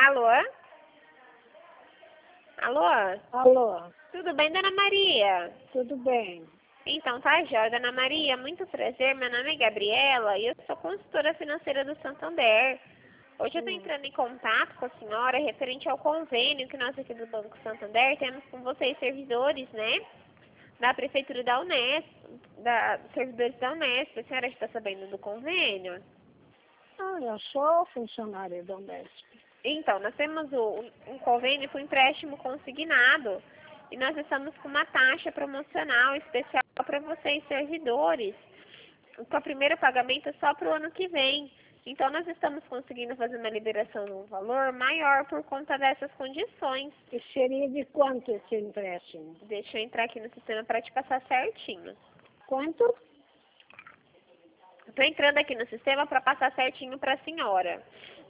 Alô? Alô? Alô, Tudo bem, Dona Maria? tudo bem? Então, tá, jóia. Dona Maria, muito prazer. Meu nome é Gabriela e eu sou consultora financeira do Santander. Hoje eu estou entrando em contato com a senhora referente ao convênio que nós aqui do Banco Santander temos com vocês, servidores, né? Da Prefeitura da Unesp, servidores da Unesp. A senhora está sabendo do convênio? Eu sou funcionária da Unesp. Então, nós temos um convênio com empréstimo consignado e nós estamos com uma taxa promocional especial para vocês, servidores. Com o primeiro pagamento é só para o ano que vem. Então, nós estamos conseguindo fazer uma liberação de um valor maior por conta dessas condições. E seria de quanto esse empréstimo? Deixa eu entrar aqui no sistema para te passar certinho. Quanto? Estou entrando aqui no sistema para passar certinho para a senhora.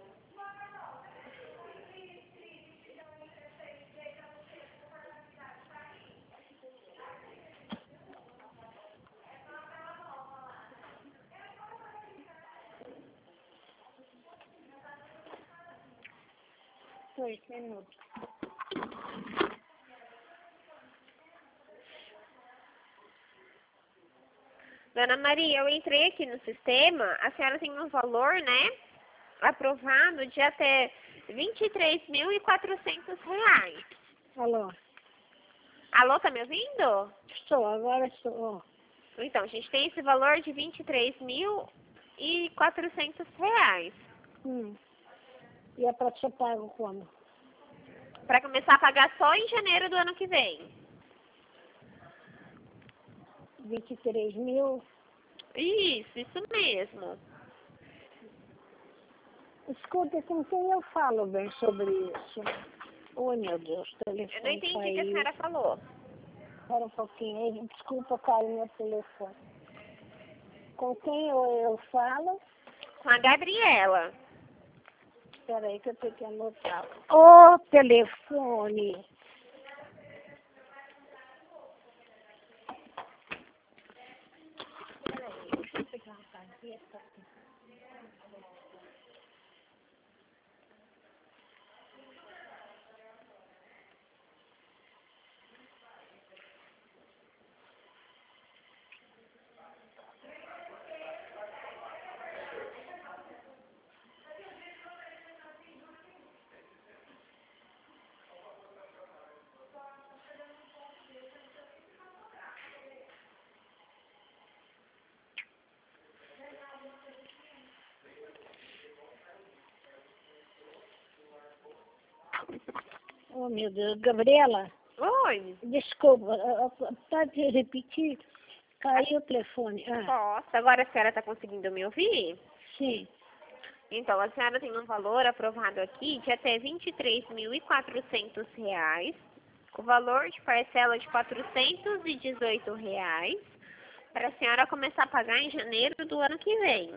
Dois minutos. Dona Maria, eu entrei aqui no sistema, a senhora tem um valor, né, aprovado de até R$ 23.400. Alô, Alô, tá me ouvindo? agora estou. Então, a gente tem esse valor de R$ 23.400. E é para ser pago como? Para começar a pagar só em janeiro do ano que vem. 23 mil? Isso mesmo. Escuta, com quem eu falo bem sobre isso? Oi, meu Deus, o telefone Eu não entendi o que a caiu. senhora falou. Espera um pouquinho aí, desculpa, caiu meu telefone. Com quem eu falo? Com a Gabriela. Espera aí que eu tenho que anotar. O telefone. Deixa eu pegar uma caneta. Oh, meu Deus. Gabriela, Oi. desculpa, pode repetir? Caiu o telefone. Posso. Agora a senhora está conseguindo me ouvir? Sim. Então, a senhora tem um valor aprovado aqui de até R$ 23.400, com valor de parcela de R$ 418, para a senhora começar a pagar em janeiro do ano que vem.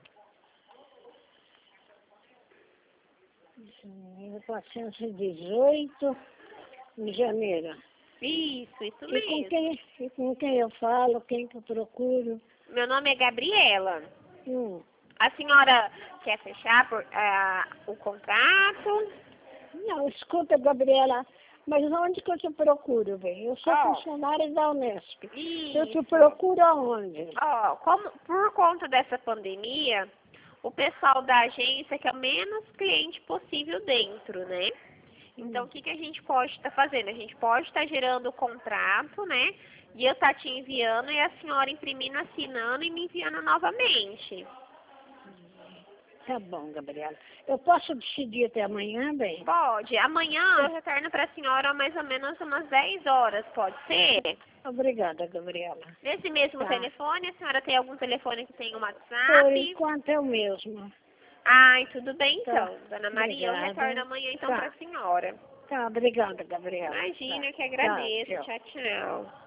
418 em janeiro. Isso E mesmo. com quem eu falo, quem que eu procuro? Meu nome é Gabriela. Hum. A senhora quer fechar o contrato? Não, escuta, Gabriela, mas onde que eu te procuro, bem? Eu sou funcionária da Unesp. Eu te Isso. procuro aonde? Por conta dessa pandemia, o pessoal da agência quer o menos cliente possível dentro, né? Então, o que a gente pode estar fazendo? A gente pode estar gerando o contrato, né? E eu estar te enviando e a senhora imprimindo, assinando e me enviando novamente. Tá bom, Gabriela. Eu posso decidir até amanhã, bem? Pode. Amanhã eu retorno para a senhora mais ou menos umas 10 horas, pode ser? Obrigada, Gabriela. Nesse mesmo Tá. telefone, a senhora tem algum telefone que tem um Por WhatsApp? enquanto é o mesmo. Ai, tudo bem Tá. então. Dona Maria, eu Obrigada. retorno amanhã então Tá. para a senhora. Tá, obrigada, Gabriela. Imagina, Tá. eu que agradeço. Tchau. Tchau, tchau.